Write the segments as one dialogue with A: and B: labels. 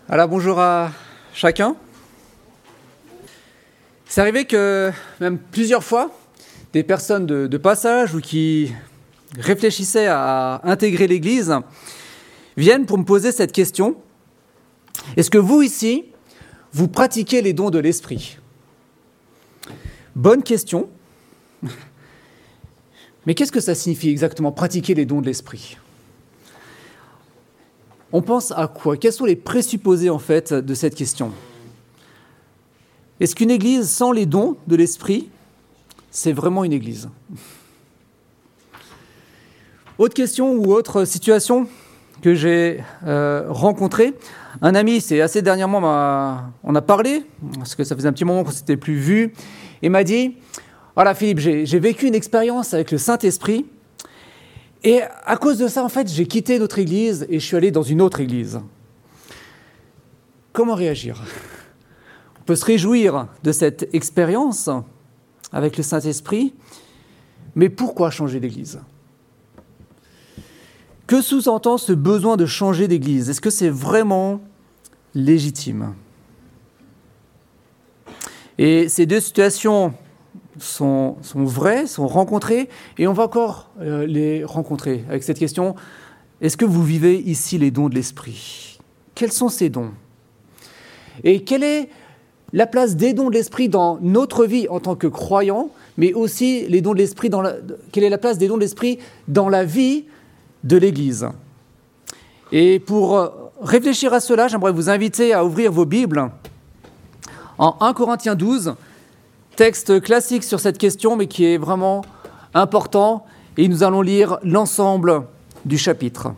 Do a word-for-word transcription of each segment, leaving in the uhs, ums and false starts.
A: Alors bonjour à chacun. C'est arrivé que même plusieurs fois, des personnes de, de passage ou qui réfléchissaient à intégrer l'Église viennent pour me poser cette question. Est-ce que vous ici, vous pratiquez les dons de l'Esprit ? Bonne question. Mais qu'est-ce que ça signifie exactement, pratiquer les dons de l'Esprit ? On pense à quoi ? Quels sont les présupposés en fait de cette question ? Est-ce qu'une église sans les dons de l'Esprit, c'est vraiment une église ? Autre question ou autre situation que j'ai euh, rencontrée, un ami, c'est assez dernièrement, m'a, on a parlé, parce que ça faisait un petit moment qu'on ne s'était plus vu, et m'a dit, voilà Philippe, j'ai, j'ai vécu une expérience avec le Saint-Esprit, et à cause de ça, en fait, j'ai quitté notre église et je suis allé dans une autre église. Comment réagir ? On peut se réjouir de cette expérience avec le Saint-Esprit, mais pourquoi changer d'église ? Que sous-entend ce besoin de changer d'église ? Est-ce que c'est vraiment légitime ? Et ces deux situations sont, sont vraies, sont rencontrées, et on va encore euh, les rencontrer avec cette question. Est-ce que vous vivez ici les dons de l'Esprit ? Quels sont ces dons ? Et quelle est la place des dons de l'Esprit dans notre vie en tant que croyants, mais aussi les dons de l'Esprit dans la... quelle est la place des dons de l'Esprit dans la vie de l'Église ? Et pour réfléchir à cela, j'aimerais vous inviter à ouvrir vos Bibles en un Corinthiens douze, texte classique sur cette question, mais qui est vraiment important, et nous allons lire l'ensemble du chapitre.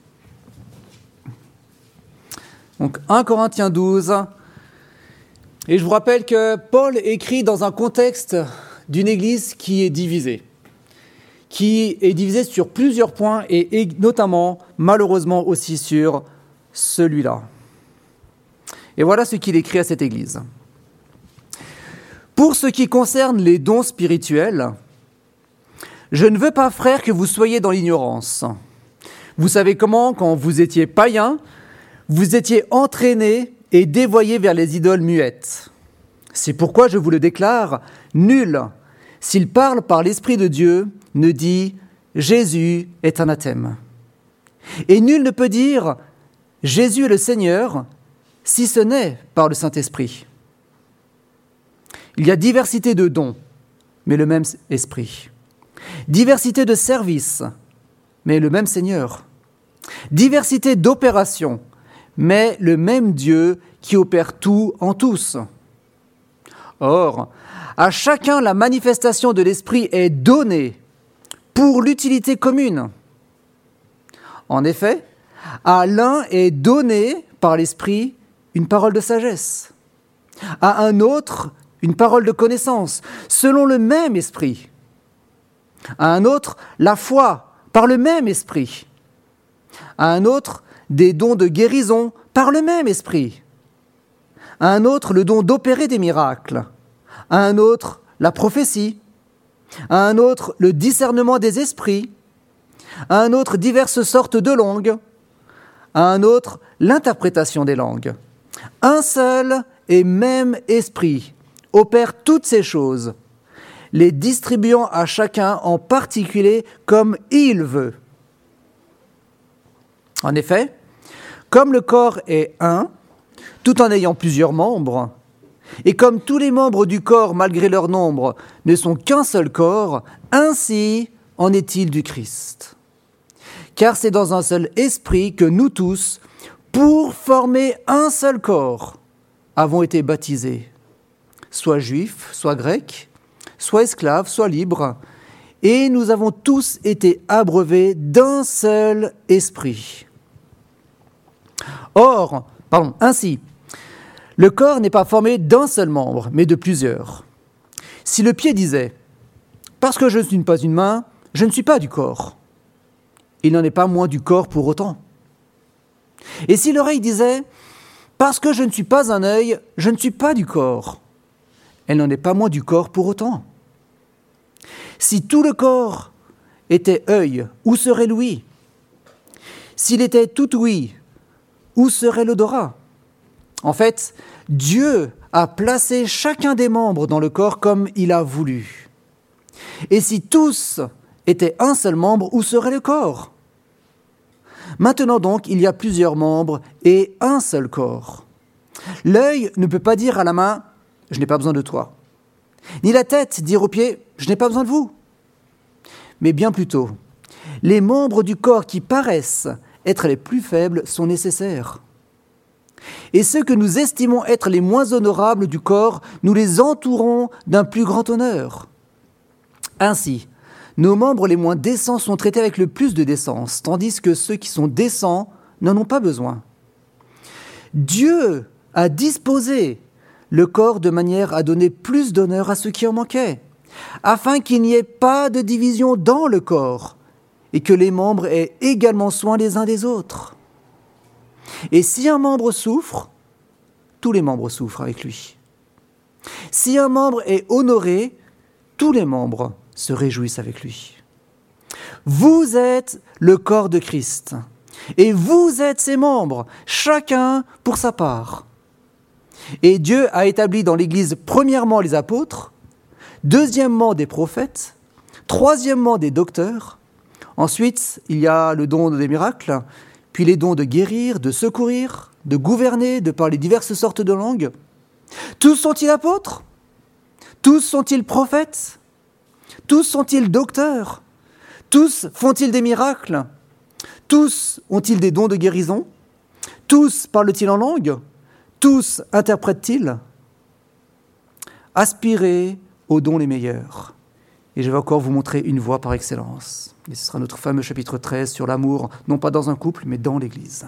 A: Donc un Corinthiens douze, et je vous rappelle que Paul écrit dans un contexte d'une église qui est divisée, qui est divisée sur plusieurs points, et, et notamment, malheureusement aussi sur celui-là. Et voilà ce qu'il écrit à cette église. Pour ce qui concerne les dons spirituels, je ne veux pas, frères, que vous soyez dans l'ignorance. Vous savez comment, quand vous étiez païens, vous étiez entraînés et dévoyés vers les idoles muettes. C'est pourquoi je vous le déclare, nul, s'il parle par l'Esprit de Dieu, ne dit « Jésus est anathème ». Et nul ne peut dire « Jésus est le Seigneur » si ce n'est par le Saint-Esprit. Il y a diversité de dons, mais le même Esprit. Diversité de services, mais le même Seigneur. Diversité d'opérations, mais le même Dieu qui opère tout en tous. Or, à chacun la manifestation de l'Esprit est donnée pour l'utilité commune. En effet, à l'un est donné par l'Esprit une parole de sagesse, à un autre une parole de connaissance, selon le même Esprit, à un autre la foi par le même Esprit, à un autre des dons de guérison par le même Esprit, à un autre le don d'opérer des miracles, à un autre la prophétie, à un autre le discernement des esprits, à un autre diverses sortes de langues, à un autre l'interprétation des langues. Un seul et même Esprit opère toutes ces choses, les distribuant à chacun en particulier comme il veut. En effet, comme le corps est un, tout en ayant plusieurs membres, et comme tous les membres du corps, malgré leur nombre, ne sont qu'un seul corps, ainsi en est-il du Christ. Car c'est dans un seul esprit que nous tous, pour former un seul corps, avons été baptisés, soit juifs, soit grecs, soit esclaves, soit libres, et nous avons tous été abreuvés d'un seul esprit. Or, pardon, ainsi, le corps n'est pas formé d'un seul membre, mais de plusieurs. Si le pied disait « Parce que je ne suis pas une main, je ne suis pas du corps », il n'en est pas moins du corps pour autant. Et si l'oreille disait « Parce que je ne suis pas un œil, je ne suis pas du corps », elle n'en est pas moins du corps pour autant. Si tout le corps était œil, où serait l'ouïe ? S'il était tout ouïe, où serait l'odorat ? En fait, Dieu a placé chacun des membres dans le corps comme il a voulu. Et si tous étaient un seul membre, où serait le corps ? Maintenant donc, il y a plusieurs membres et un seul corps. L'œil ne peut pas dire à la main « je n'ai pas besoin de toi », ni la tête dire aux pieds « je n'ai pas besoin de vous ». Mais bien plutôt, les membres du corps qui paraissent être les plus faibles sont nécessaires. Et ceux que nous estimons être les moins honorables du corps, nous les entourons d'un plus grand honneur. Ainsi, nos membres les moins décents sont traités avec le plus de décence, tandis que ceux qui sont décents n'en ont pas besoin. Dieu a disposé le corps de manière à donner plus d'honneur à ceux qui en manquaient, afin qu'il n'y ait pas de division dans le corps et que les membres aient également soin les uns des autres. Et si un membre souffre, tous les membres souffrent avec lui. Si un membre est honoré, tous les membres se réjouissent avec lui. Vous êtes le corps de Christ, et vous êtes ses membres, chacun pour sa part. Et Dieu a établi dans l'Église premièrement les apôtres, deuxièmement des prophètes, troisièmement des docteurs. Ensuite, il y a le don des miracles, puis les dons de guérir, de secourir, de gouverner, de parler diverses sortes de langues. Tous sont-ils apôtres ? Tous sont-ils prophètes ? Tous sont-ils docteurs ? Tous font-ils des miracles ? Tous ont-ils des dons de guérison ? Tous parlent-ils en langue ? Tous interprètent-ils ? Aspirez aux dons les meilleurs. Et je vais encore vous montrer une voie par excellence. Et ce sera notre fameux chapitre treize sur l'amour, non pas dans un couple, mais dans l'Église.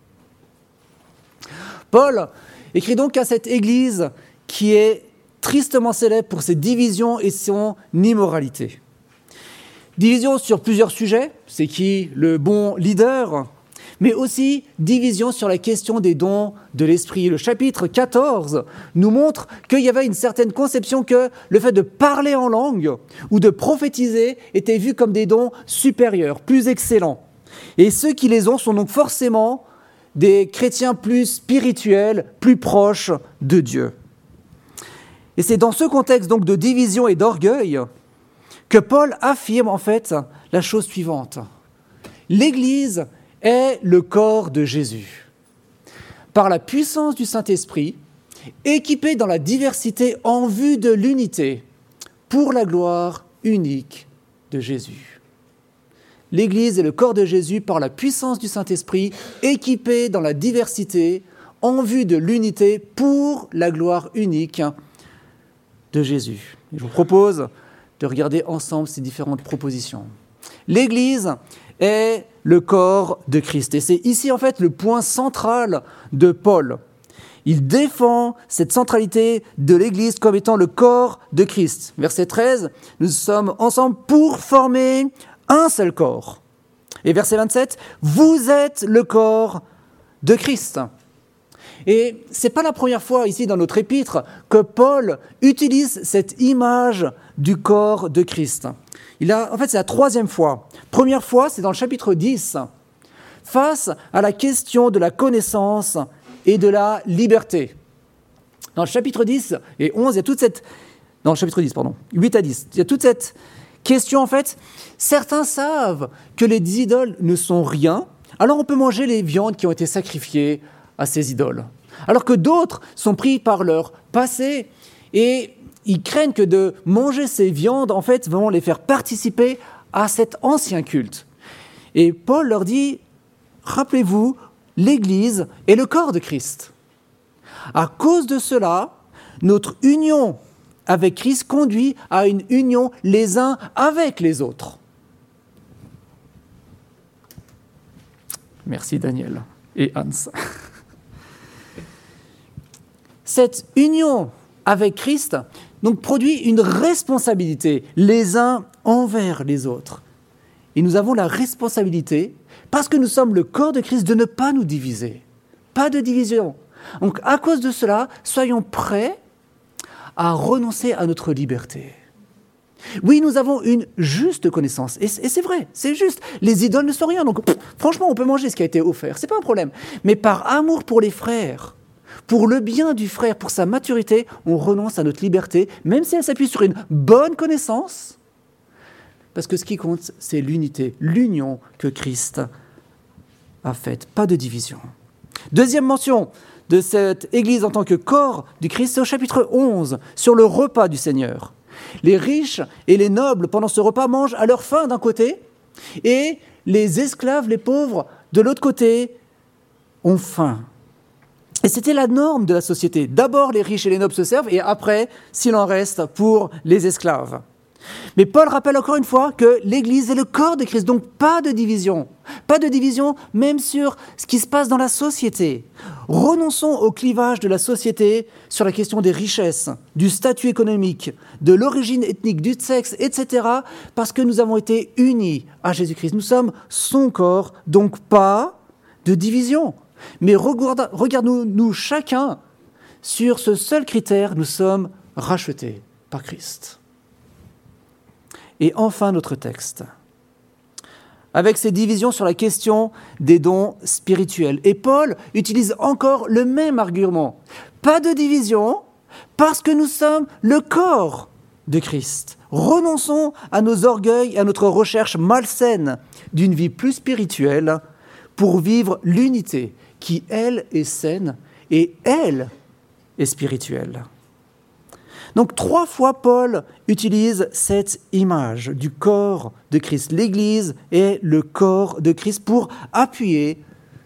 A: Paul écrit donc à cette Église qui est tristement célèbre pour ses divisions et son immoralité. Division sur plusieurs sujets, c'est qui le bon leader, mais aussi division sur la question des dons de l'esprit. Le chapitre quatorze nous montre qu'il y avait une certaine conception que le fait de parler en langue ou de prophétiser était vu comme des dons supérieurs, plus excellents. Et ceux qui les ont sont donc forcément des chrétiens plus spirituels, plus proches de Dieu. Et c'est dans ce contexte donc de division et d'orgueil que Paul affirme en fait la chose suivante. L'Église est le corps de Jésus. Par la puissance du Saint-Esprit, équipé dans la diversité en vue de l'unité, pour la gloire unique de Jésus. L'Église est le corps de Jésus par la puissance du Saint-Esprit, équipé dans la diversité en vue de l'unité pour la gloire unique de Jésus. Et je vous propose de regarder ensemble ces différentes propositions. L'Église est le corps de Christ. Et c'est ici, en fait, le point central de Paul. Il défend cette centralité de l'Église comme étant le corps de Christ. Verset treize, nous sommes ensemble pour former un seul corps. Et verset vingt-sept, vous êtes le corps de Christ. Et ce n'est pas la première fois ici dans notre épître que Paul utilise cette image du corps de Christ. Il a, en fait, c'est la troisième fois. Première fois, c'est dans le chapitre dix, face à la question de la connaissance et de la liberté. Dans le chapitre dix et onze, il y a toute cette... Dans le chapitre dix, pardon, huit à dix, il y a toute cette question, en fait. Certains savent que les idoles ne sont rien, alors on peut manger les viandes qui ont été sacrifiées à ces idoles. Alors que d'autres sont pris par leur passé et ils craignent que de manger ces viandes, en fait, vont les faire participer à cet ancien culte. Et Paul leur dit, rappelez-vous, l'Église est le corps de Christ. À cause de cela, notre union avec Christ conduit à une union les uns avec les autres. Merci Daniel et Hans. Cette union avec Christ donc, produit une responsabilité les uns envers les autres. Et nous avons la responsabilité, parce que nous sommes le corps de Christ, de ne pas nous diviser. Pas de division. Donc, à cause de cela, soyons prêts à renoncer à notre liberté. Oui, nous avons une juste connaissance. Et c'est vrai, c'est juste. Les idoles ne sont rien. Donc, pff, franchement, on peut manger ce qui a été offert. Ce n'est pas un problème. Mais par amour pour les frères, pour le bien du frère, pour sa maturité, on renonce à notre liberté, même si elle s'appuie sur une bonne connaissance, parce que ce qui compte, c'est l'unité, l'union que Christ a faite, pas de division. Deuxième mention de cette Église en tant que corps du Christ, c'est au chapitre onze, sur le repas du Seigneur. Les riches et les nobles, pendant ce repas, mangent à leur faim d'un côté, et les esclaves, les pauvres, de l'autre côté, ont faim. Et c'était la norme de la société. D'abord, les riches et les nobles se servent, et après, s'il en reste, pour les esclaves. Mais Paul rappelle encore une fois que l'Église est le corps de Christ, donc pas de division. Pas de division même sur ce qui se passe dans la société. Renonçons au clivage de la société sur la question des richesses, du statut économique, de l'origine ethnique, du sexe, et cetera, parce que nous avons été unis à Jésus-Christ. Nous sommes son corps, donc pas de division. Mais regardons-nous chacun sur ce seul critère, nous sommes rachetés par Christ. Et enfin, notre texte, avec ses divisions sur la question des dons spirituels. Et Paul utilise encore le même argument. Pas de division, parce que nous sommes le corps de Christ. Renonçons à nos orgueils et à notre recherche malsaine d'une vie plus spirituelle pour vivre l'unité qui, elle, est saine et, elle, est spirituelle. Donc, trois fois, Paul utilise cette image du corps de Christ. L'Église est le corps de Christ pour appuyer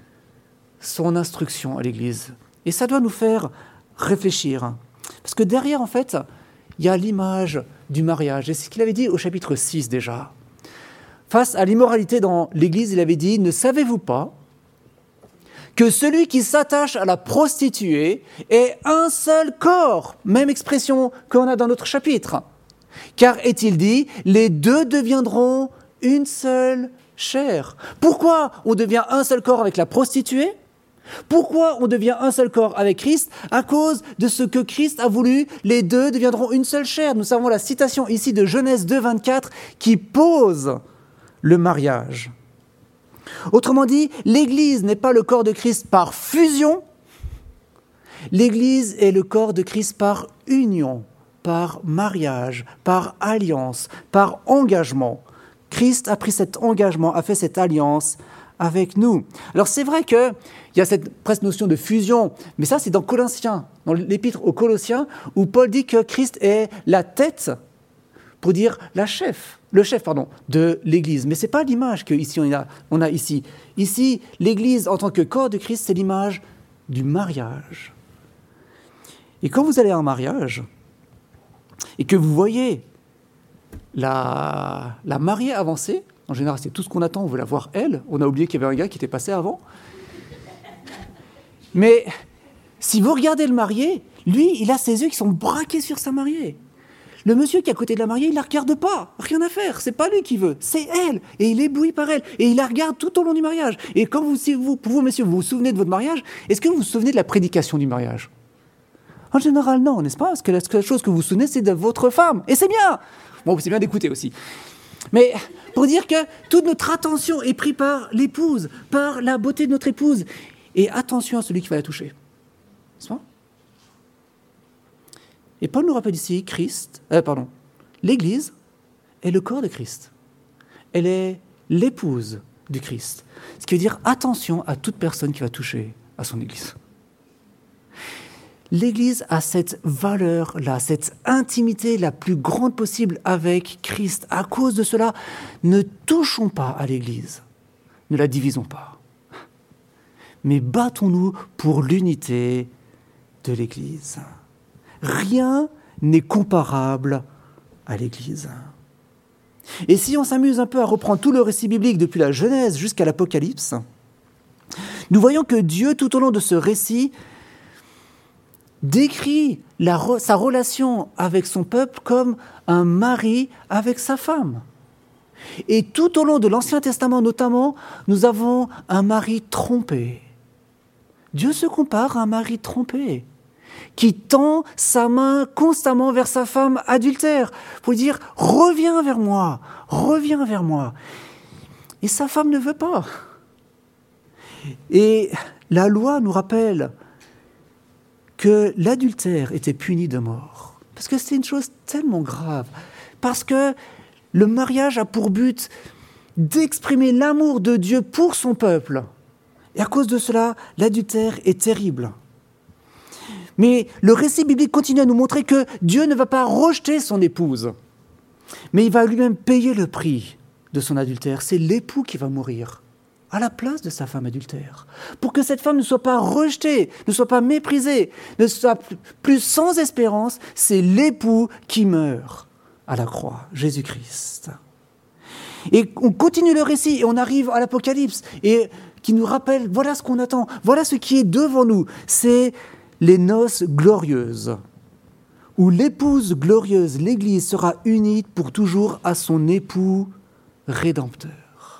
A: son instruction à l'Église. Et ça doit nous faire réfléchir. Parce que derrière, en fait, il y a l'image du mariage. Et c'est ce qu'il avait dit au chapitre six déjà. Face à l'immoralité dans l'Église, il avait dit « Ne savez-vous pas que celui qui s'attache à la prostituée est un seul corps ?» Même expression qu'on a dans notre chapitre. Car, est-il dit, les deux deviendront une seule chair. Pourquoi on devient un seul corps avec la prostituée ? Pourquoi on devient un seul corps avec Christ ? À cause de ce que Christ a voulu, les deux deviendront une seule chair. Nous savons la citation ici de Genèse deux, vingt-quatre qui pose le mariage. Autrement dit, l'Église n'est pas le corps de Christ par fusion, l'Église est le corps de Christ par union, par mariage, par alliance, par engagement. Christ a pris cet engagement, a fait cette alliance avec nous. Alors c'est vrai qu'il y a cette presque notion de fusion, mais ça c'est dans Colossiens, dans l'épître aux Colossiens, où Paul dit que Christ est la tête, pour dire la chef, le chef pardon, de l'Église. Mais ce n'est pas l'image qu'ici on a, on a ici. Ici, l'Église en tant que corps de Christ, c'est l'image du mariage. Et quand vous allez à un mariage, et que vous voyez la, la mariée avancer, en général c'est tout ce qu'on attend, on veut la voir elle, on a oublié qu'il y avait un gars qui était passé avant. Mais si vous regardez le marié, lui, il a ses yeux qui sont braqués sur sa mariée. Le monsieur qui est à côté de la mariée, il ne la regarde pas, rien à faire, c'est pas lui qui veut, c'est elle, et il est ébloui par elle, et il la regarde tout au long du mariage. Et quand vous, si vous, vous, messieurs, vous vous souvenez de votre mariage, est-ce que vous vous souvenez de la prédication du mariage ? En général, non, n'est-ce pas ? Parce que la seule chose que vous vous souvenez, c'est de votre femme, et c'est bien. Bon, c'est bien d'écouter aussi. Mais pour dire que toute notre attention est prise par l'épouse, par la beauté de notre épouse, et attention à celui qui va la toucher, n'est-ce pas ? Et Paul nous rappelle ici, Christ, euh, pardon, l'Église est le corps de Christ. Elle est l'épouse du Christ. Ce qui veut dire attention à toute personne qui va toucher à son Église. L'Église a cette valeur-là, cette intimité la plus grande possible avec Christ. À cause de cela, ne touchons pas à l'Église, ne la divisons pas, mais battons-nous pour l'unité de l'Église. Rien n'est comparable à l'Église. Et si on s'amuse un peu à reprendre tout le récit biblique depuis la Genèse jusqu'à l'Apocalypse, nous voyons que Dieu, tout au long de ce récit, décrit la, sa relation avec son peuple comme un mari avec sa femme. Et tout au long de l'Ancien Testament notamment, nous avons un mari trompé. Dieu se compare à un mari trompé, qui tend sa main constamment vers sa femme adultère, pour lui dire « Reviens vers moi, reviens vers moi ». Et sa femme ne veut pas. Et la loi nous rappelle que l'adultère était puni de mort. Parce que c'est une chose tellement grave. Parce que le mariage a pour but d'exprimer l'amour de Dieu pour son peuple. Et à cause de cela, l'adultère est terrible. Mais le récit biblique continue à nous montrer que Dieu ne va pas rejeter son épouse, mais il va lui-même payer le prix de son adultère. C'est l'époux qui va mourir à la place de sa femme adultère, pour que cette femme ne soit pas rejetée, ne soit pas méprisée, ne soit plus sans espérance. C'est l'époux qui meurt à la croix, Jésus-Christ. Et on continue le récit et on arrive à l'Apocalypse, et qui nous rappelle, voilà ce qu'on attend, voilà ce qui est devant nous. C'est les noces glorieuses, où l'épouse glorieuse, l'Église, sera unie pour toujours à son époux rédempteur.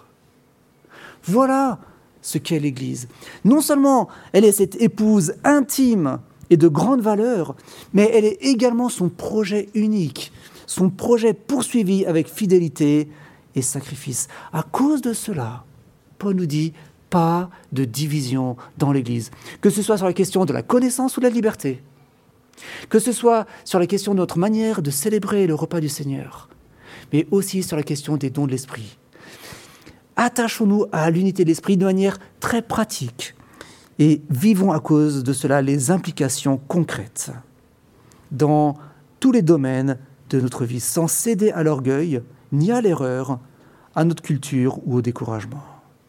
A: Voilà ce qu'est l'Église. Non seulement elle est cette épouse intime et de grande valeur, mais elle est également son projet unique, son projet poursuivi avec fidélité et sacrifice. À cause de cela, Paul nous dit, pas de division dans l'Église, que ce soit sur la question de la connaissance ou de la liberté, que ce soit sur la question de notre manière de célébrer le repas du Seigneur, mais aussi sur la question des dons de l'Esprit. Attachons-nous à l'unité de l'Esprit de manière très pratique et vivons à cause de cela les implications concrètes dans tous les domaines de notre vie, sans céder à l'orgueil, ni à l'erreur, à notre culture ou au découragement.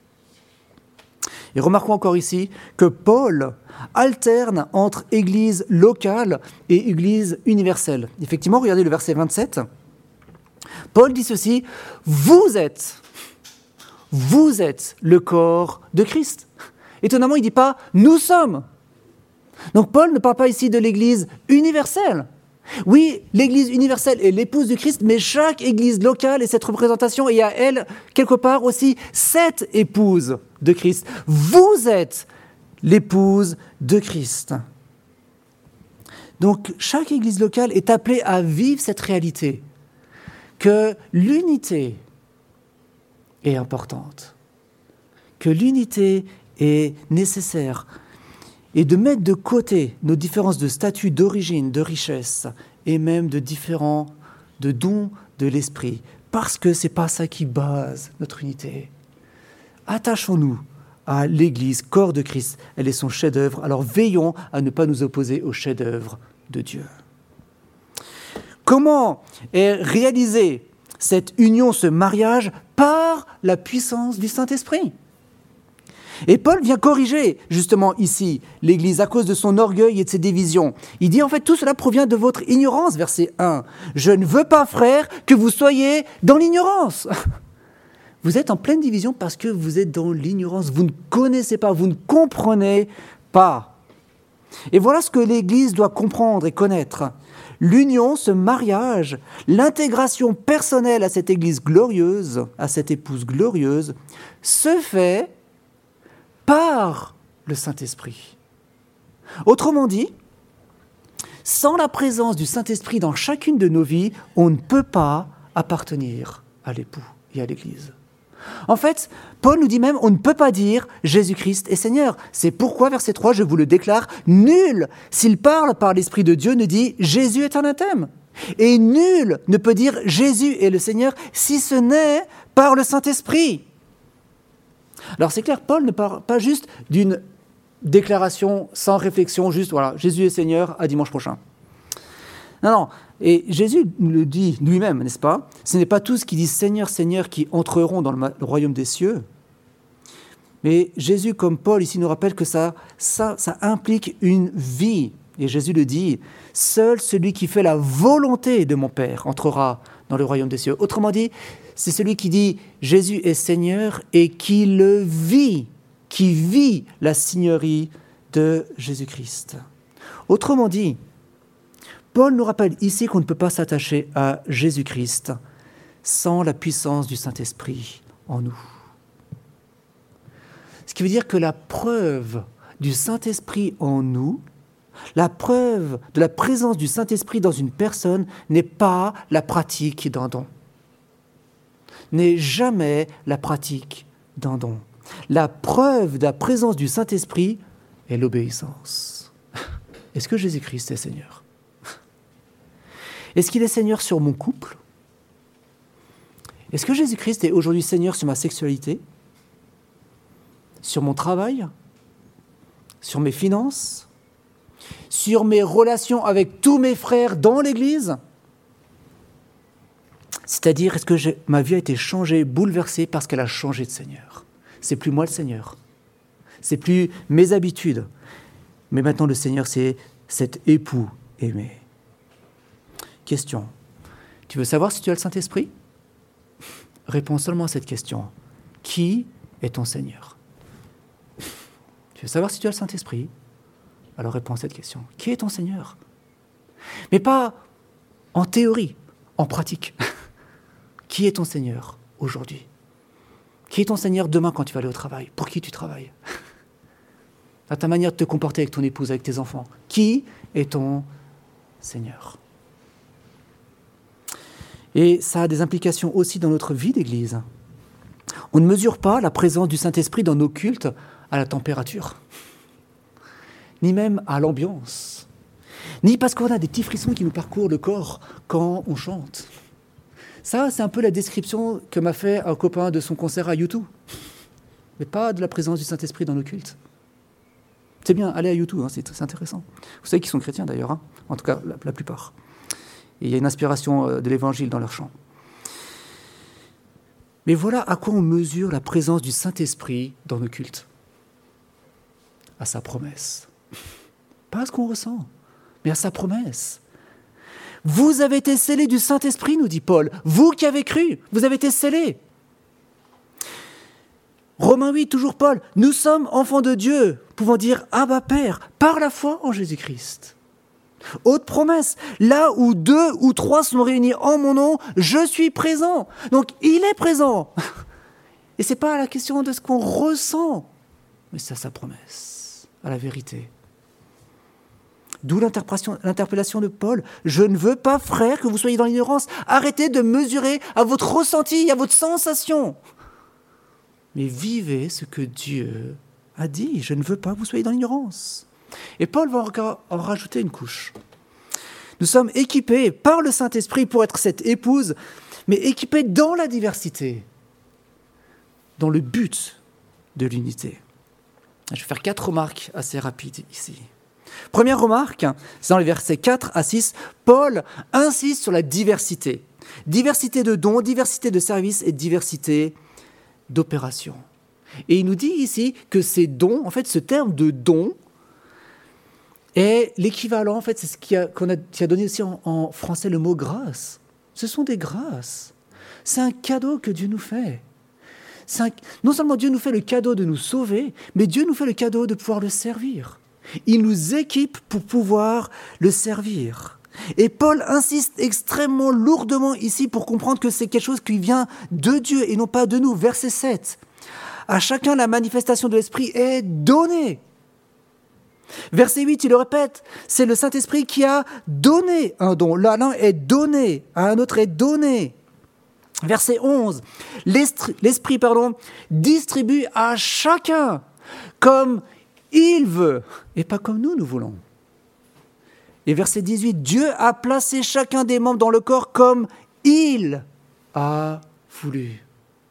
A: Et remarquons encore ici que Paul alterne entre Église locale et Église universelle. Effectivement, regardez le verset vingt-sept. Paul dit ceci, « Vous êtes, vous êtes le corps de Christ. » Étonnamment, il ne dit pas « Nous sommes ». Donc Paul ne parle pas ici de l'Église universelle. Oui, l'Église universelle est l'épouse du Christ, mais chaque Église locale est cette représentation et à elle, quelque part aussi, cette épouse de Christ. Vous êtes l'épouse de Christ. Donc, chaque Église locale est appelée à vivre cette réalité, que l'unité est importante, que l'unité est nécessaire, et de mettre de côté nos différences de statut, d'origine, de richesse, et même de différents de dons de l'esprit, parce que ce n'est pas ça qui base notre unité. Attachons-nous à l'Église, corps de Christ, elle est son chef-d'œuvre, alors veillons à ne pas nous opposer au chef-d'œuvre de Dieu. Comment est réalisée cette union, ce mariage, par la puissance du Saint-Esprit ? Et Paul vient corriger justement ici l'Église à cause de son orgueil et de ses divisions. Il dit en fait tout cela provient de votre ignorance, verset un. « Je ne veux pas, frères, que vous soyez dans l'ignorance. » Vous êtes en pleine division parce que vous êtes dans l'ignorance. Vous ne connaissez pas, vous ne comprenez pas. Et voilà ce que l'Église doit comprendre et connaître. L'union, ce mariage, l'intégration personnelle à cette Église glorieuse, à cette épouse glorieuse, se fait par le Saint-Esprit. Autrement dit, sans la présence du Saint-Esprit dans chacune de nos vies, on ne peut pas appartenir à l'époux et à l'Église. En fait, Paul nous dit même, on ne peut pas dire « Jésus-Christ est Seigneur ». C'est pourquoi, verset trois, je vous le déclare, nul, s'il parle par l'Esprit de Dieu, ne dit « Jésus est anathème ». Et nul ne peut dire « Jésus est le Seigneur » si ce n'est par le Saint-Esprit. Alors c'est clair, Paul ne parle pas juste d'une déclaration sans réflexion, juste voilà, Jésus est Seigneur, à dimanche prochain. Non, non, et Jésus le dit lui-même, n'est-ce pas ? Ce n'est pas tous qui disent Seigneur, Seigneur qui entreront dans le, ma- le royaume des cieux. Mais Jésus, comme Paul ici, nous rappelle que ça, ça, ça implique une vie. Et Jésus le dit, seul celui qui fait la volonté de mon Père entrera dans le royaume des cieux. Autrement dit, c'est celui qui dit Jésus est Seigneur et qui le vit, qui vit la seigneurie de Jésus-Christ. Autrement dit, Paul nous rappelle ici qu'on ne peut pas s'attacher à Jésus-Christ sans la puissance du Saint-Esprit en nous. Ce qui veut dire que la preuve du Saint-Esprit en nous, la preuve de la présence du Saint-Esprit dans une personne n'est pas la pratique d'un don. N'est jamais la pratique d'un don. La preuve de la présence du Saint-Esprit est l'obéissance. est-ce que Jésus-Christ est Seigneur? Est-ce qu'il est Seigneur sur mon couple? Est-ce que Jésus-Christ est aujourd'hui Seigneur sur ma sexualité? Sur mon travail? Sur mes finances? Sur mes relations avec tous mes frères dans l'Église? C'est-à-dire, est-ce que j'ai, ma vie a été changée, bouleversée parce qu'elle a changé de Seigneur? C'est plus moi le Seigneur. C'est plus mes habitudes. Mais maintenant, le Seigneur, c'est cet époux aimé. Question. Tu veux savoir si tu as le Saint-Esprit? Réponds seulement à cette question. Qui est ton Seigneur? Tu veux savoir si tu as le Saint-Esprit? Alors réponds à cette question. Qui est ton Seigneur? Mais pas en théorie, en pratique. Qui est ton Seigneur aujourd'hui? Qui est ton Seigneur demain quand tu vas aller au travail? Pour qui tu travailles? À ta manière de te comporter avec ton épouse, avec tes enfants. Qui est ton Seigneur? Et ça a des implications aussi dans notre vie d'Église. On ne mesure pas la présence du Saint-Esprit dans nos cultes à la température, ni même à l'ambiance, ni parce qu'on a des petits frissons qui nous parcourent le corps quand on chante. Ça, c'est un peu la description que m'a fait un copain de son concert à YouTube, mais pas de la présence du Saint-Esprit dans nos cultes. C'est bien, allez à YouTube, hein, c'est, c'est intéressant. Vous savez qu'ils sont chrétiens d'ailleurs, hein, en tout cas la, la plupart. Et il y a une inspiration de l'Évangile dans leur chant. Mais voilà à quoi on mesure la présence du Saint-Esprit dans nos cultes. À sa promesse. Pas à ce qu'on ressent, mais à sa promesse. Vous avez été scellés du Saint-Esprit, nous dit Paul. Vous qui avez cru, vous avez été scellés. Romains huit, toujours Paul. Nous sommes enfants de Dieu, pouvant dire « Abba Père » par la foi en Jésus-Christ. Autre promesse, là où deux ou trois sont réunis en mon nom, je suis présent. Donc il est présent. Et ce n'est pas la question de ce qu'on ressent, mais c'est à sa promesse, à la vérité. D'où l'interpellation de Paul. Je ne veux pas, frères, que vous soyez dans l'ignorance. Arrêtez de mesurer à votre ressenti, à votre sensation. Mais vivez ce que Dieu a dit. Je ne veux pas que vous soyez dans l'ignorance. Et Paul va encore en rajouter une couche. Nous sommes équipés par le Saint-Esprit pour être cette épouse, mais équipés dans la diversité, dans le but de l'unité. Je vais faire quatre remarques assez rapides ici. Première remarque, c'est dans les versets quatre à six, Paul insiste sur la diversité. Diversité de dons, diversité de services et diversité d'opérations. Et il nous dit ici que ces dons, en fait ce terme de don, est l'équivalent, en fait, c'est ce qui a, qu'on a, qui a donné aussi en, en français le mot grâce. Ce sont des grâces. C'est un cadeau que Dieu nous fait. C'est un, non seulement Dieu nous fait le cadeau de nous sauver, mais Dieu nous fait le cadeau de pouvoir le servir. Il nous équipe pour pouvoir le servir. Et Paul insiste extrêmement lourdement ici pour comprendre que c'est quelque chose qui vient de Dieu et non pas de nous. Verset sept. À chacun, la manifestation de l'Esprit est donnée. Verset huit, il le répète, c'est le Saint-Esprit qui a donné un don. L'un est donné, à un autre est donné. Verset onze, l'esprit, l'esprit pardon, distribue à chacun comme il veut et pas comme nous, nous voulons. Et verset dix-huit, Dieu a placé chacun des membres dans le corps comme il a voulu.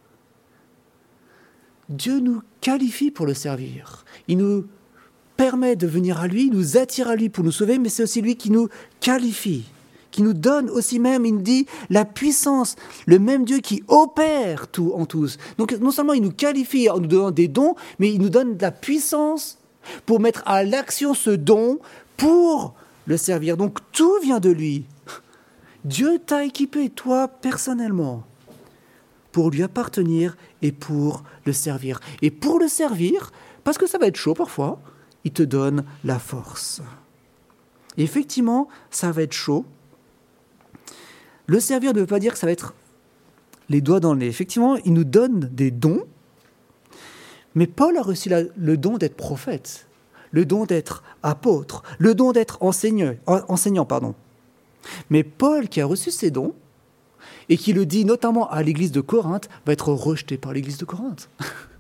A: Dieu nous qualifie pour le servir. Il nous permet de venir à lui, il nous attire à lui pour nous sauver, mais c'est aussi lui qui nous qualifie, qui nous donne aussi même, il nous dit, la puissance, le même Dieu qui opère tout en tous. Donc non seulement il nous qualifie en nous donnant des dons, mais il nous donne de la puissance pour mettre à l'action ce don pour le servir. Donc tout vient de lui. Dieu t'a équipé, toi, personnellement, pour lui appartenir et pour le servir. Et pour le servir, parce que ça va être chaud parfois, il te donne la force. Et effectivement, ça va être chaud. Le servir ne veut pas dire que ça va être les doigts dans le nez. Effectivement, il nous donne des dons, mais Paul a reçu la, le don d'être prophète, le don d'être apôtre, le don d'être enseignant, enseignant pardon. Mais Paul, qui a reçu ces dons, et qui le dit notamment à l'église de Corinthe, va être rejeté par l'église de Corinthe.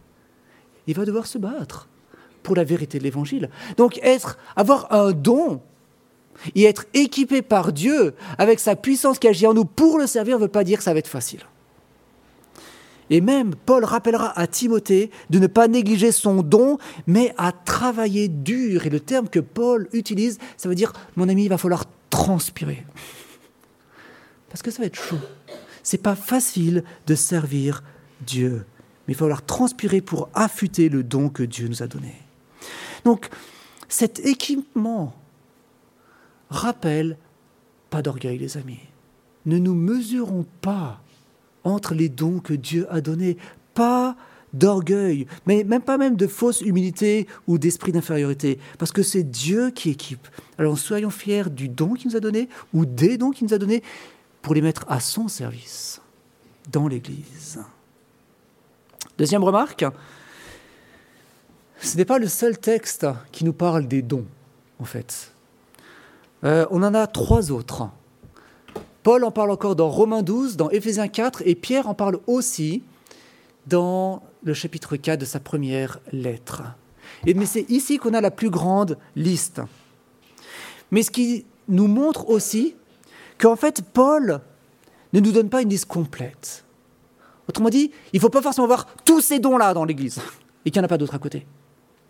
A: Il va devoir se battre pour la vérité de l'évangile. Donc être, avoir un don, Et être équipé par Dieu, avec sa puissance qui agit en nous pour le servir, ne veut pas dire que ça va être facile. Et même, Paul rappellera à Timothée de ne pas négliger son don, mais à travailler dur. Et le terme que Paul utilise, ça veut dire, mon ami, il va falloir transpirer. Parce que ça va être chaud. Ce n'est pas facile de servir Dieu, mais il va falloir transpirer pour affûter le don que Dieu nous a donné. Donc, cet équipement rappelle, pas d'orgueil, les amis. Ne nous mesurons pas entre les dons que Dieu a donnés, pas d'orgueil, mais même pas même de fausse humilité ou d'esprit d'infériorité, parce que c'est Dieu qui équipe. Alors soyons fiers du don qu'il nous a donné ou des dons qu'il nous a donnés pour les mettre à son service dans l'Église. Deuxième remarque, ce n'est pas le seul texte qui nous parle des dons, en fait. Euh, on en a trois autres. Paul en parle encore dans Romains douze, dans Éphésiens quatre, et Pierre en parle aussi dans le chapitre quatre de sa première lettre. Et, mais c'est ici qu'on a la plus grande liste. Mais ce qui nous montre aussi qu'en fait, Paul ne nous donne pas une liste complète. Autrement dit, il ne faut pas forcément avoir tous ces dons-là dans l'Église, et qu'il n'y en a pas d'autres à côté. D'accord ?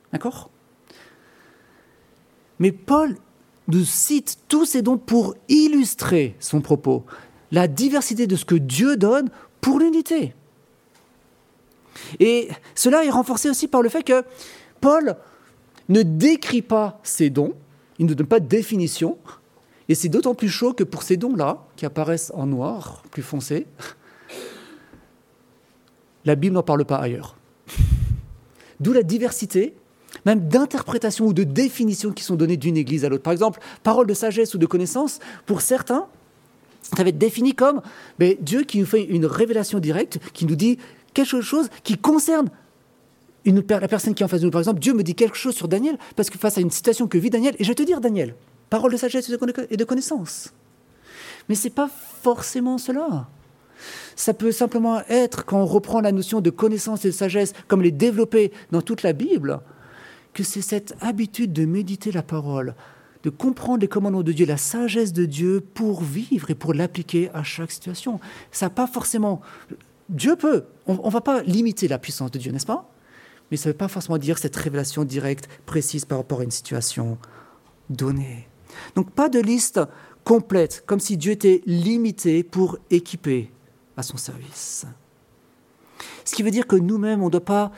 A: Mais Paul nous cite tous ces dons pour illustrer son propos, la diversité de ce que Dieu donne pour l'unité. Et cela est renforcé aussi par le fait que Paul ne décrit pas ces dons, il ne donne pas de définition, et c'est d'autant plus chaud que pour ces dons-là, qui apparaissent en noir, plus foncé, la Bible n'en parle pas ailleurs. D'où la diversité, même d'interprétations ou de définitions qui sont données d'une église à l'autre. Par exemple, parole de sagesse ou de connaissance, pour certains, ça va être défini comme mais Dieu qui nous fait une révélation directe, qui nous dit quelque chose qui concerne une, la personne qui est en face de nous. Par exemple, Dieu me dit quelque chose sur Daniel, parce que face à une situation que vit Daniel, et je vais te dire Daniel, parole de sagesse et de connaissance. Mais ce n'est pas forcément cela. Ça peut simplement être, quand on reprend la notion de connaissance et de sagesse, comme elle est développée dans toute la Bible, que c'est cette habitude de méditer la parole, de comprendre les commandements de Dieu, la sagesse de Dieu pour vivre et pour l'appliquer à chaque situation. Ça n'a pas forcément... Dieu peut, on ne va pas limiter la puissance de Dieu, n'est-ce pas ? Mais ça ne veut pas forcément dire cette révélation directe, précise par rapport à une situation donnée. Donc pas de liste complète, comme si Dieu était limité pour équiper à son service. Ce qui veut dire que nous-mêmes, on ne doit pas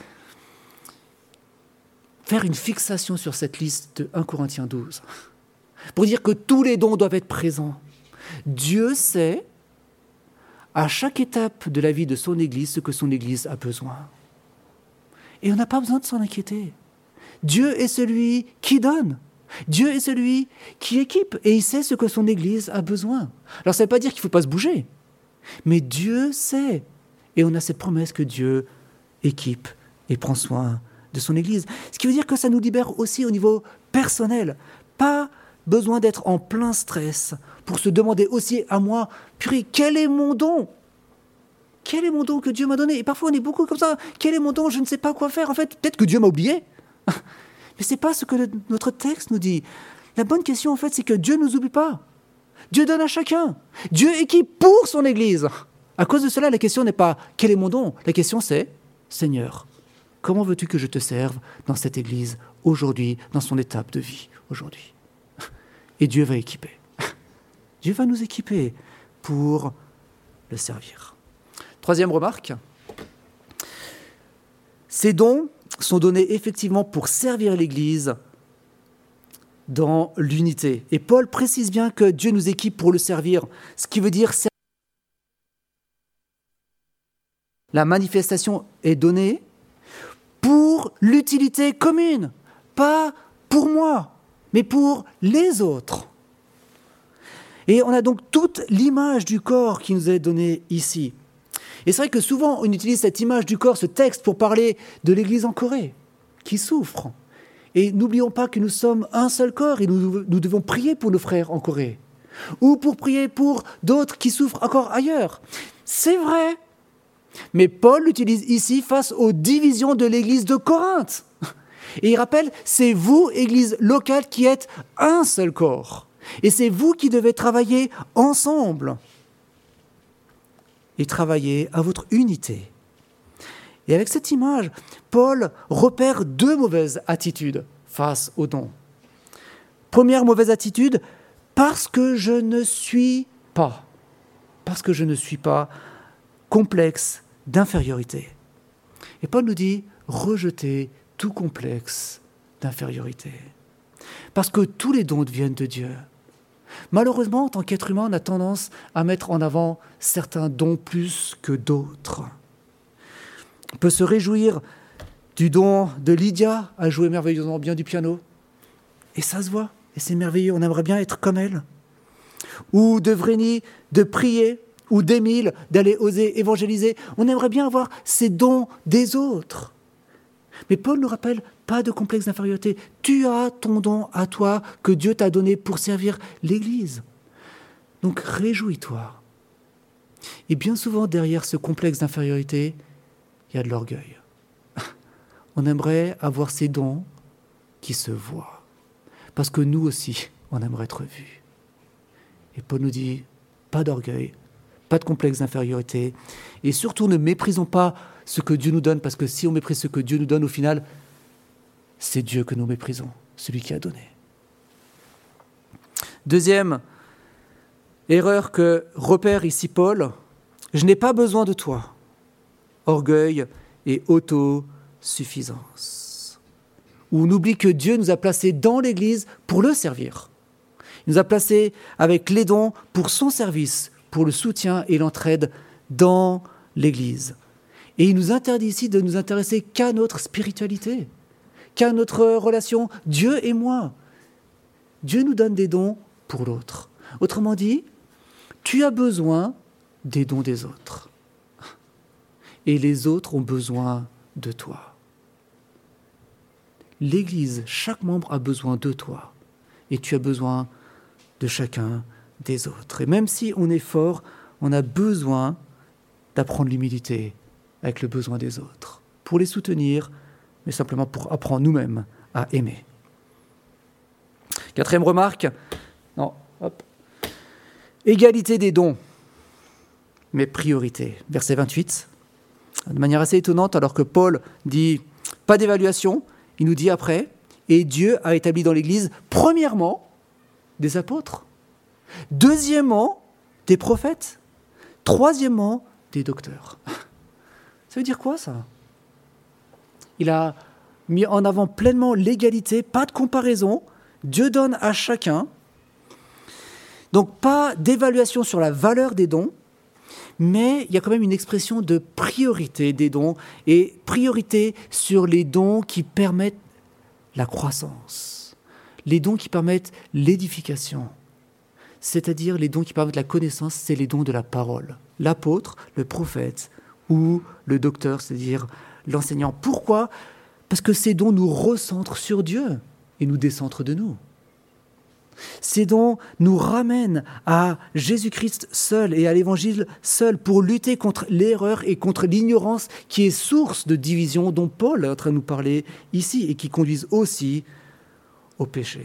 A: faire une fixation sur cette liste de un Corinthiens douze, pour dire que tous les dons doivent être présents. Dieu sait, à chaque étape de la vie de son Église, ce que son Église a besoin. Et on n'a pas besoin de s'en inquiéter. Dieu est celui qui donne. Dieu est celui qui équipe, et il sait ce que son Église a besoin. Alors ça ne veut pas dire qu'il ne faut pas se bouger, mais Dieu sait, et on a cette promesse que Dieu équipe et prend soin de son Église. Ce qui veut dire que ça nous libère aussi au niveau personnel. Pas besoin d'être en plein stress pour se demander aussi à moi, purée, quel est mon don ? Quel est mon don que Dieu m'a donné ? Et parfois on est beaucoup comme ça, quel est mon don ? Je ne sais pas quoi faire. En fait, peut-être que Dieu m'a oublié. Mais ce n'est pas ce que le, notre texte nous dit. La bonne question, en fait, c'est que Dieu ne nous oublie pas. Dieu donne à chacun. Dieu équipe pour son Église. À cause de cela, la question n'est pas « quel est mon don ?» La question c'est « Seigneur, comment veux-tu que je te serve dans cette Église aujourd'hui, dans son étape de vie aujourd'hui ?» Et Dieu va équiper. Dieu va nous équiper pour le servir. Troisième remarque. Ces dons sont donnés effectivement pour servir l'Église dans l'unité. Et Paul précise bien que Dieu nous équipe pour le servir, ce qui veut dire servir. La manifestation est donnée pour l'utilité commune, pas pour moi, mais pour les autres. Et on a donc toute l'image du corps qui nous est donnée ici. Et c'est vrai que souvent, on utilise cette image du corps, ce texte, pour parler de l'Église en Corée, qui souffre. Et n'oublions pas que nous sommes un seul corps et nous, nous devons prier pour nos frères en Corée. Ou pour prier pour d'autres qui souffrent encore ailleurs. C'est vrai. Mais Paul l'utilise ici face aux divisions de l'Église de Corinthe. Et il rappelle, c'est vous, Église locale, qui êtes un seul corps. Et c'est vous qui devez travailler ensemble et travailler à votre unité. Et avec cette image, Paul repère deux mauvaises attitudes face aux dons. Première mauvaise attitude, parce que je ne suis pas, parce que je ne suis pas complexe d'infériorité. Et Paul nous dit, rejetez tout complexe d'infériorité. Parce que tous les dons viennent de Dieu. Malheureusement, en tant qu'être humain, on a tendance à mettre en avant certains dons plus que d'autres. On peut se réjouir du don de Lydia à jouer merveilleusement bien du piano. Et ça se voit, et c'est merveilleux, on aimerait bien être comme elle. Ou de Vreni de prier, ou d'Émile d'aller oser évangéliser. On aimerait bien avoir ces dons des autres. Mais Paul nous rappelle, pas de complexe d'infériorité. Tu as ton don à toi que Dieu t'a donné pour servir l'Église. Donc réjouis-toi. Et bien souvent, derrière ce complexe d'infériorité, il y a de l'orgueil. On aimerait avoir ces dons qui se voient. Parce que nous aussi, on aimerait être vus. Et Paul nous dit, pas d'orgueil, pas de complexe d'infériorité. Et surtout, ne méprisons pas ce que Dieu nous donne, parce que si on méprise ce que Dieu nous donne, au final, c'est Dieu que nous méprisons, celui qui a donné. Deuxième erreur que repère ici Paul, je n'ai pas besoin de toi. Orgueil et autosuffisance. Où on oublie que Dieu nous a placés dans l'Église pour le servir. Il nous a placés avec les dons pour son service, pour le soutien et l'entraide dans l'Église. Et il nous interdit ici de nous intéresser qu'à notre spiritualité, qu'à notre relation Dieu et moi. Dieu nous donne des dons pour l'autre. Autrement dit, tu as besoin des dons des autres. Et les autres ont besoin de toi. L'Église, chaque membre a besoin de toi. Et tu as besoin de chacun des autres. Et même si on est fort, on a besoin d'apprendre l'humilité avec le besoin des autres, pour les soutenir, mais simplement pour apprendre nous-mêmes à aimer. Quatrième remarque, non, hop. Égalité des dons, mais priorité. Verset vingt-huit, de manière assez étonnante, alors que Paul dit « pas d'évaluation », il nous dit après « et Dieu a établi dans l'Église, premièrement, des apôtres, deuxièmement, des prophètes, troisièmement, des docteurs. » Ça veut dire quoi, ça ? Il a mis en avant pleinement l'égalité, pas de comparaison. Dieu donne à chacun. Donc, pas d'évaluation sur la valeur des dons, mais il y a quand même une expression de priorité des dons, et priorité sur les dons qui permettent la croissance, les dons qui permettent l'édification, c'est-à-dire les dons qui permettent la connaissance, c'est les dons de la parole. L'apôtre, le prophète, ou le docteur, c'est-à-dire l'enseignant. Pourquoi ? Parce que ces dons nous recentrent sur Dieu et nous décentrent de nous. Ces dons nous ramènent à Jésus-Christ seul et à l'Évangile seul pour lutter contre l'erreur et contre l'ignorance qui est source de division dont Paul est en train de nous parler ici et qui conduisent aussi au péché.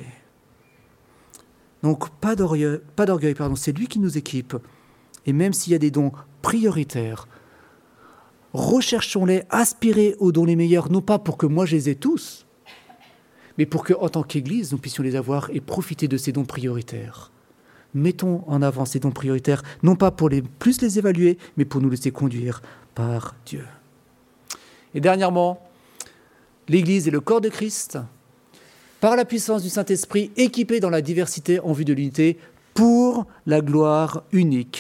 A: Donc pas d'orgueil, pas d'orgueil, pardon, c'est lui qui nous équipe. Et même s'il y a des dons prioritaires, recherchons-les, aspirez aux dons les meilleurs, non pas pour que moi je les ai tous, mais pour qu'en tant qu'Église, nous puissions les avoir et profiter de ces dons prioritaires. Mettons en avant ces dons prioritaires, non pas pour les, plus les évaluer, mais pour nous laisser conduire par Dieu. Et dernièrement, l'Église est le corps de Christ, par la puissance du Saint-Esprit, équipé dans la diversité en vue de l'unité, pour la gloire unique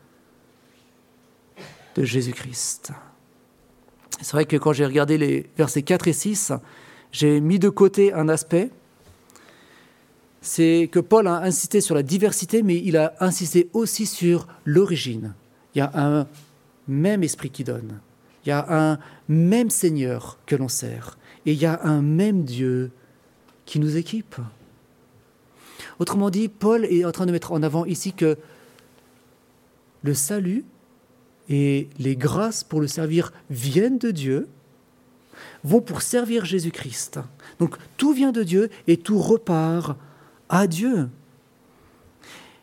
A: de Jésus-Christ. C'est vrai que quand j'ai regardé les versets quatre et six, j'ai mis de côté un aspect, c'est que Paul a insisté sur la diversité, mais il a insisté aussi sur l'origine. Il y a un même esprit qui donne, il y a un même Seigneur que l'on sert, et il y a un même Dieu qui nous équipe. Autrement dit, Paul est en train de mettre en avant ici que le salut et les grâces pour le servir viennent de Dieu, vont pour servir Jésus-Christ. Donc tout vient de Dieu et tout repart à Dieu.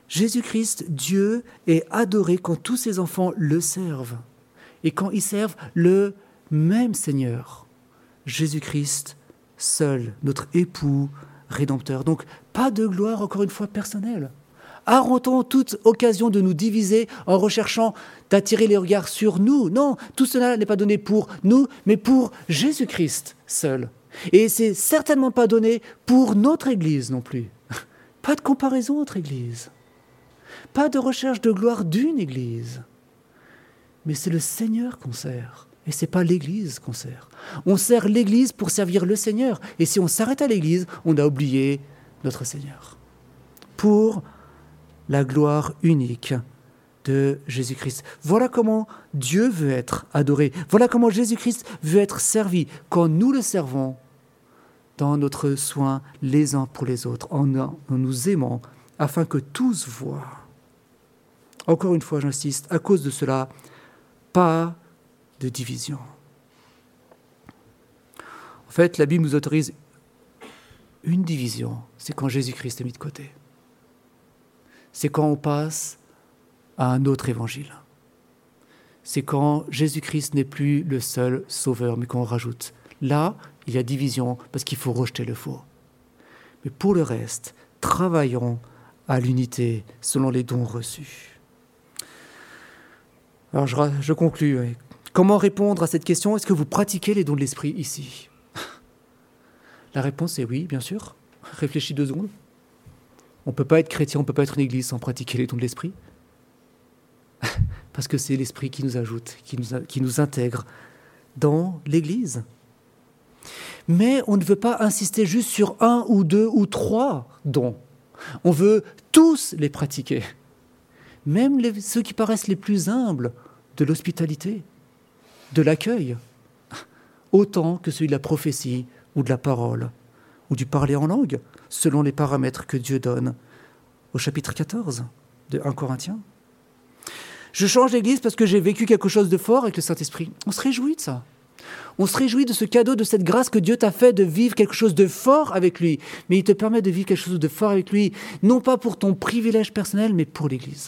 A: Jésus-Christ, Dieu, est adoré quand tous ses enfants le servent. Et quand ils servent le même Seigneur, Jésus-Christ, seul, notre époux rédempteur. Donc, pas de gloire, encore une fois, personnelle. Arrêtons toute occasion de nous diviser en recherchant d'attirer les regards sur nous. Non, tout cela n'est pas donné pour nous, mais pour Jésus-Christ seul. Et c'est certainement pas donné pour notre Église non plus. Pas de comparaison entre Églises. Pas de recherche de gloire d'une Église. Mais c'est le Seigneur qu'on sert. Et ce n'est pas l'Église qu'on sert. On sert l'Église pour servir le Seigneur. Et si on s'arrête à l'Église, on a oublié notre Seigneur. Pour la gloire unique de Jésus-Christ. Voilà comment Dieu veut être adoré. Voilà comment Jésus-Christ veut être servi quand nous le servons dans notre soin les uns pour les autres, en, en nous aimant, afin que tous voient. Encore une fois, j'insiste, à cause de cela, pas de division. En fait, la Bible nous autorise une division, c'est quand Jésus-Christ est mis de côté. C'est quand on passe à un autre évangile. C'est quand Jésus-Christ n'est plus le seul sauveur, mais qu'on rajoute. Là, il y a division parce qu'il faut rejeter le faux. Mais pour le reste, travaillons à l'unité selon les dons reçus. Alors je, je conclus. Comment répondre à cette question ? Est-ce que vous pratiquez les dons de l'Esprit ici ? La réponse est oui, bien sûr. Réfléchis deux secondes. On ne peut pas être chrétien, on ne peut pas être une église sans pratiquer les dons de l'Esprit. Parce que c'est l'Esprit qui nous ajoute, qui nous, a, qui nous intègre dans l'église. Mais on ne veut pas insister juste sur un ou deux ou trois dons. On veut tous les pratiquer. Même les, ceux qui paraissent les plus humbles, de l'hospitalité, de l'accueil, autant que celui de la prophétie ou de la parole, ou du parler en langue, selon les paramètres que Dieu donne au chapitre quatorze de premier Corinthiens. Je change d'église parce que j'ai vécu quelque chose de fort avec le Saint-Esprit. On se réjouit de ça. On se réjouit de ce cadeau, de cette grâce que Dieu t'a fait de vivre quelque chose de fort avec lui. Mais il te permet de vivre quelque chose de fort avec lui, non pas pour ton privilège personnel, mais pour l'Église.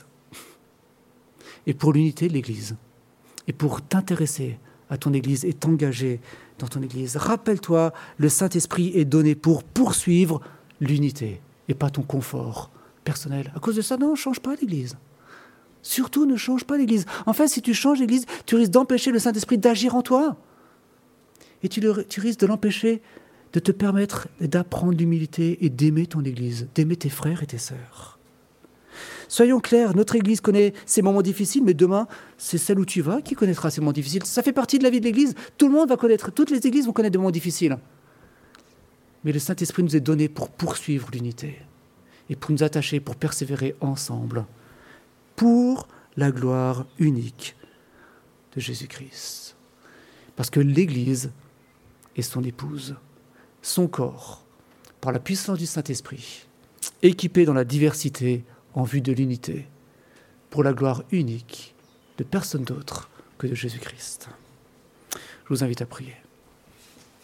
A: Et pour l'unité de l'Église. Et pour t'intéresser à ton Église et t'engager dans ton Église. Rappelle-toi, le Saint-Esprit est donné pour poursuivre l'unité et pas ton confort personnel. À cause de ça, non, ne change pas l'Église. Surtout, ne change pas l'Église. En fait, si tu changes l'Église, tu risques d'empêcher le Saint-Esprit d'agir en toi. Et tu, le, tu risques de l'empêcher de te permettre d'apprendre l'humilité et d'aimer ton Église, d'aimer tes frères et tes sœurs. Soyons clairs, notre Église connaît ses moments difficiles, mais demain, c'est celle où tu vas qui connaîtra ces moments difficiles. Ça fait partie de la vie de l'Église. Tout le monde va connaître, toutes les Églises vont connaître des moments difficiles. Mais le Saint-Esprit nous est donné pour poursuivre l'unité et pour nous attacher, pour persévérer ensemble, pour la gloire unique de Jésus-Christ. Parce que l'Église est son épouse, son corps, par la puissance du Saint-Esprit, équipé dans la diversité en vue de l'unité, pour la gloire unique de personne d'autre que de Jésus-Christ. Je vous invite à prier.